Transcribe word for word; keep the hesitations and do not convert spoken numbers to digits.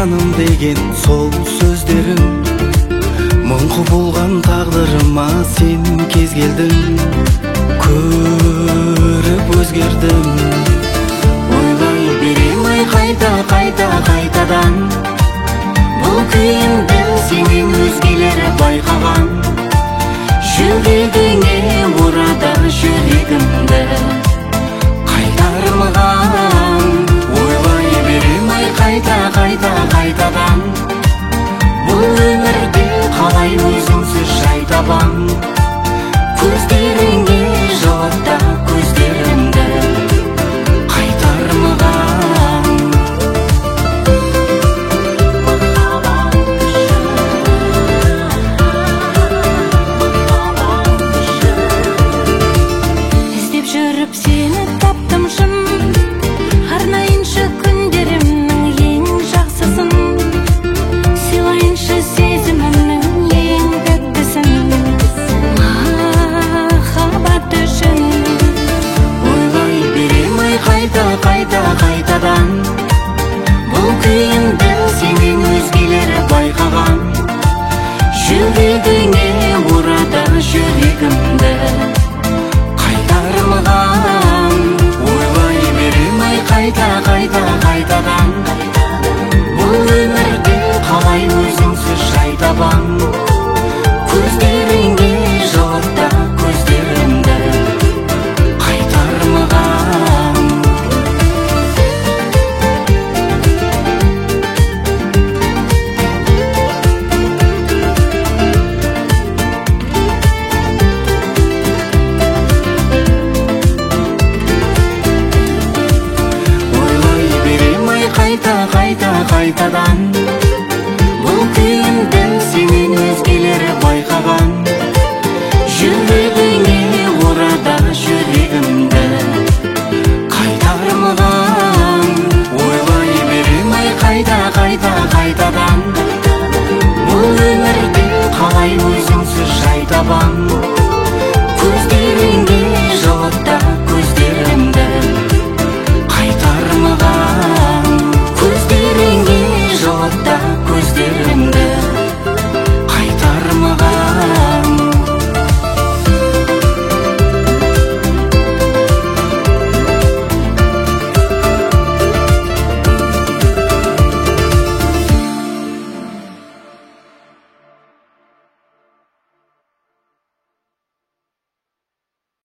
жаным деген сол сөздерің мың құбылған тағдырыма сен кез келдің, көріп өзгердім. Ойлай берем ай қайта қайта қайтадан, бұл күйімді сенен өзгелері байқаған. Жүрегіңе орада жүрегімді қайтармаған. Ойлай берем ай қайта қайта қайтадан, бұл өмірде қалай өзіңсіз жай табам. Көздеріңе жылатта көздерімді қайтармаған. Іздеп жүріп сені таптым шын, арнайыншы күндерімнің ең жақсысын, сыйлайыншы сезімімнің ең тәттісін, махаббат үшін. Ойлай берем ай қайта қайта қайтадан, бұл күйімді сенен өзгелері байқаған. Жүрегіңе орада жүрегімді қайтармаған. Ойлай берем ай қайта қайта қайтадан, бұл өмірде қалай өзіңсіз жай табам. Көздеріңе жылатта көздерімді қайтармаған. Ойлай берем ай қайта қайта қайтадан,